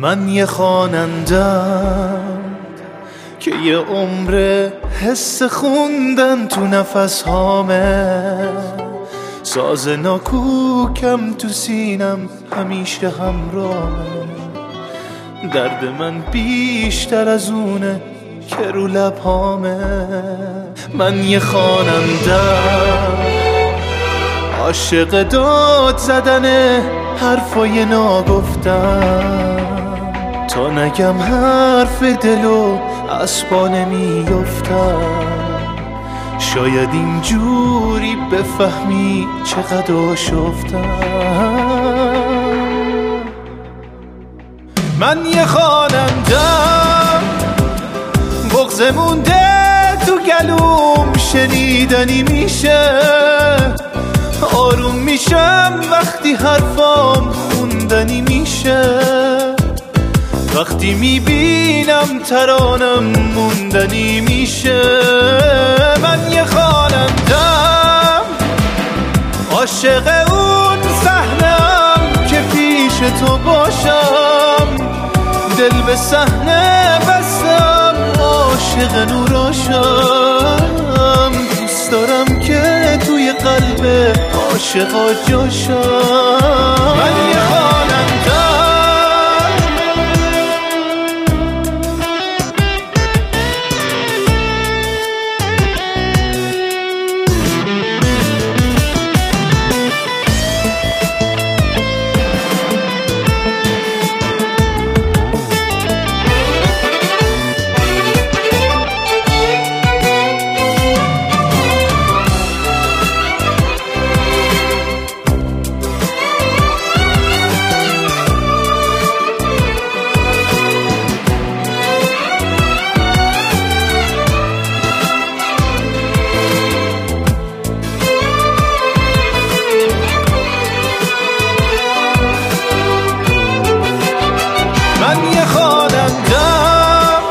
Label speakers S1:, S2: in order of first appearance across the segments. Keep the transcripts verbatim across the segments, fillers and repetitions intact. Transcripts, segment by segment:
S1: من یه خوانندم که یه عمر حس خوندن تو نفس هامه، ساز ناکوکم تو سینم همیشه همراهه. درد من بیشتر از اونه که رو لبهامه. من یه خوانندم عاشق داد زدن حرفای ناگفتم، تا نگم حرف دلو از پا نمیافتم. شاید اینجوری بفهمی چقدر آشفتم. من یه خوانندم بغض مونده تو گلوم شنیدنی میشه، آروم میشم وقتی حرفام خوندنی میشه، وقتی میبینم ترانم موندنی میشه. من یه خوانندم عاشق اون صحنه‌ام که پیش تو باشم، دل به صحنه بستم عاشق نوراشم. دوست دارم که توی قلب عاشقا جاشم. من یه خوانندم من یه خوانندم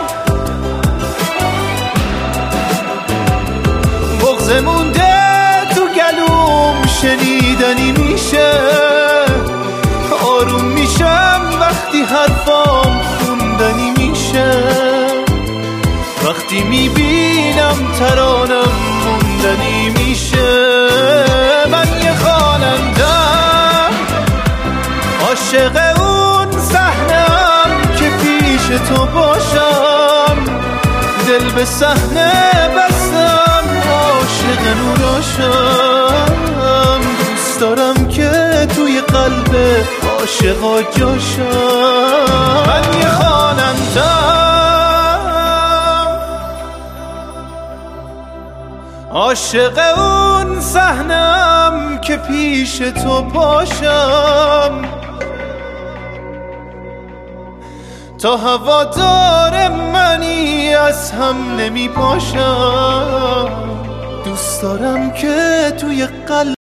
S1: بغض مونده تو گلوم شنیدنی میشه، آروم میشم وقتی حرفام خوندنی میشه، وقتی میبینم ترانم موندنی میشه. من یه خوانندم عاشق اون صحنه‌ام که پیش تو باشم، دل به صحنه بستم عاشق نوراشم. دوست دارم که توی قلب عاشقا جاشم. من یه خوانندم عاشق اون صحنه‌ام که پیش تو باشم، تا هوادار منی از هم نمی پاشم. دوست دارم که توی قلب